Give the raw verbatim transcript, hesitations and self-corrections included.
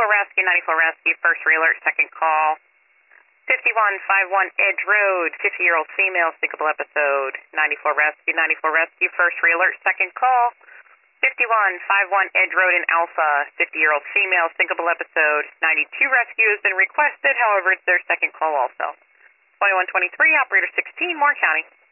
ninety-four Rescue, ninety-four Rescue, first re-alert, second call. fifty-one fifty-one Edge Road, fifty-year-old female, syncopal episode. ninety-four Rescue, ninety-four Rescue, first re-alert, second call. fifty-one fifty-one Edge Road in Alpha, fifty-year-old female, syncopal episode. ninety-two Rescue has been requested, however, it's their second call also. twenty-one twenty-three, Operator sixteen, Moore County.